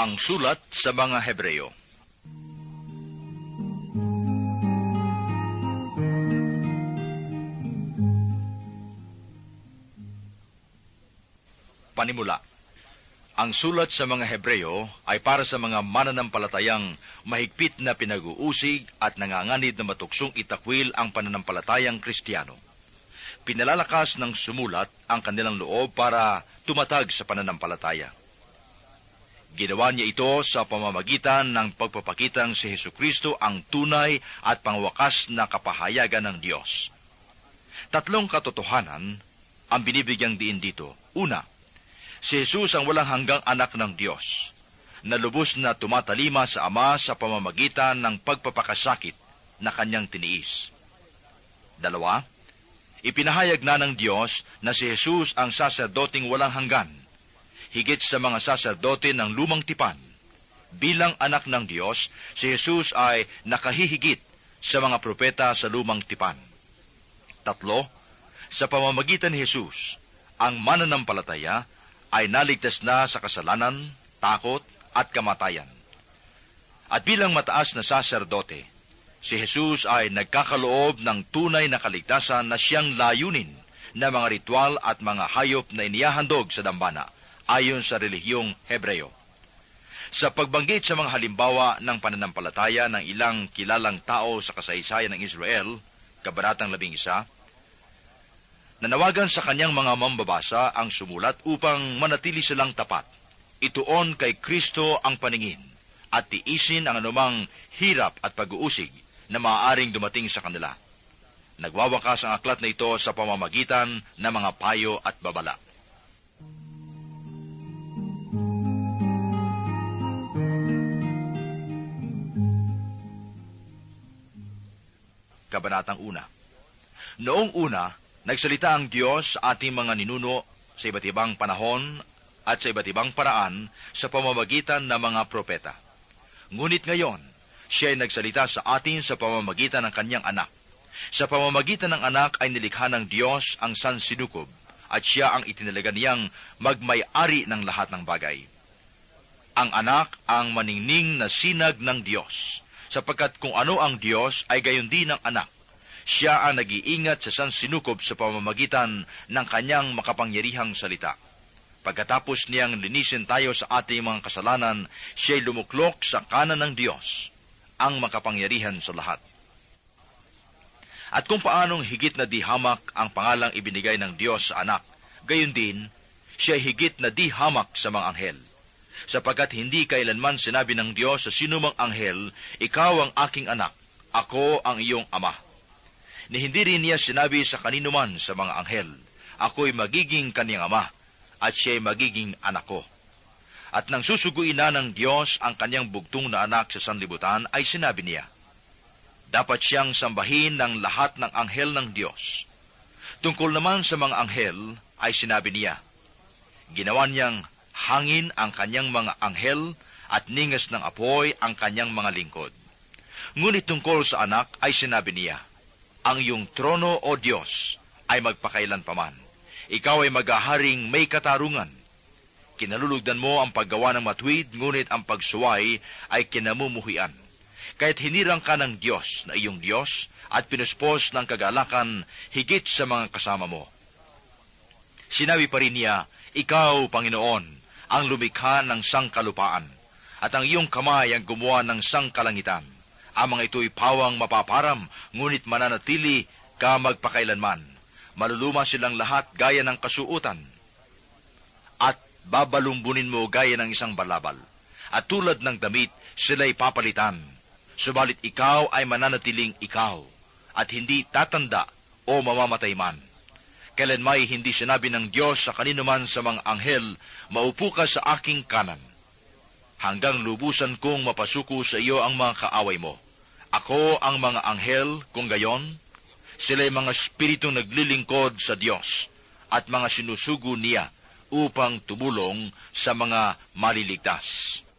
Ang sulat sa mga Hebreo. Panimula. Ang sulat sa mga Hebreo ay para sa mga mananampalatayang mahigpit na pinag-uusig at nanganganib na matuksong itakwil ang pananampalatayang Kristiyano. Pinalalakas ng sumulat ang kanilang loob para tumatag sa pananampalataya. Ginawa niya ito sa pamamagitan ng pagpapakitang si Hesukristo ang tunay at pangwakas na kapahayagan ng Diyos. Tatlong katotohanan ang binibigyang diin dito. Una, si Jesus ang walang hanggang anak ng Diyos, na lubos na tumatalima sa Ama sa pamamagitan ng pagpapakasakit na kanyang tiniis. Dalawa, ipinahayag na ng Diyos na si Jesus ang saserdoting walang hanggan, higit sa mga saserdote ng lumang tipan. Bilang anak ng Diyos, si Jesus ay nakahihigit sa mga propeta sa lumang tipan. Tatlo, sa pamamagitan ni Jesus, ang mananampalataya ay naligtas na sa kasalanan, takot, at kamatayan. At bilang mataas na saserdote, si Jesus ay nagkakaloob ng tunay na kaligtasan na siyang layunin na mga ritual at mga hayop na inihahandog sa dambana, ayon sa relihiyong Hebreo. Sa pagbanggit sa mga halimbawa ng pananampalataya ng ilang kilalang tao sa kasaysayan ng Israel, Kabanatang 11, nanawagan sa kanyang mga mambabasa ang sumulat upang manatili silang tapat, ituon kay Kristo ang paningin, at tiisin ang anumang hirap at pag-uusig na maaaring dumating sa kanila. Nagwawakas ang aklat na ito sa pamamagitan ng mga payo at babala. Kabanatang 1. Noong una, nagsalita ang Diyos sa ating mga ninuno sa iba't ibang panahon at sa iba't ibang paraan sa pamamagitan ng mga propeta. Ngunit ngayon, siya ay nagsalita sa atin sa pamamagitan ng kanyang anak. Sa pamamagitan ng anak ay nilikha ng Diyos ang sansinukob at siya ang itinalaga niyang magmay-ari ng lahat ng bagay. Ang anak ang maningning na sinag ng Diyos, sapagkat kung ano ang Diyos ay gayon din ang anak. Siya ang nag-iingat sa sansinukob sa pamamagitan ng kanyang makapangyarihang salita. Pagkatapos niyang linisin tayo sa ating mga kasalanan, siya'y lumuklok sa kanan ng Diyos, ang makapangyarihan sa lahat. At kung paanong higit na di hamak ang pangalang ibinigay ng Diyos sa anak, gayon din, siya'y higit na di hamak sa mga anghel. Sapagkat hindi kailanman sinabi ng Diyos sa sinumang anghel, ikaw ang aking anak, ako ang iyong ama. Ni hindi rin niya sinabi sa kaninuman sa mga anghel, ako'y magiging kaniyang ama, at siya'y magiging anak ko. At nang susuguin na ng Diyos ang kanyang bugtong na anak sa sanlibutan, ay sinabi niya, dapat siyang sambahin ng lahat ng anghel ng Diyos. Tungkol naman sa mga anghel, ay sinabi niya, ginawa niyang hangin ang kanyang mga anghel at ningas ng apoy ang kanyang mga lingkod. Ngunit tungkol sa anak ay sinabi niya, ang iyong trono, O Diyos, ay magpakailan paman. Ikaw ay maghaharing may katarungan. Kinalulugdan mo ang paggawa ng matuwid, ngunit ang pagsuway ay kinamumuhian. Kaya't hinirang ka ng Diyos na iyong Diyos at pinuspos ng kagalakan higit sa mga kasama mo. Sinabi pa rin niya, ikaw, Panginoon, ang lumikha ng sangkalupaan, at ang iyong kamay ang gumawa ng sangkalangitan. Ang mga ito'y pawang mapaparam, ngunit mananatili ka magpakailanman. Maluluma silang lahat gaya ng kasuutan, at babalumbunin mo gaya ng isang balabal. At tulad ng damit, sila'y papalitan. Subalit ikaw ay mananatiling ikaw, at hindi tatanda o mamamatay man. Kailanmay hindi sinabi ng Diyos sa kaninuman sa mga anghel, maupo ka sa aking kanan, hanggang lubusan kong mapasuko sa iyo ang mga kaaway mo. Ako ang mga anghel, kung gayon, sila'y mga spiritong naglilingkod sa Diyos at mga sinusugo niya upang tumulong sa mga maliligtas.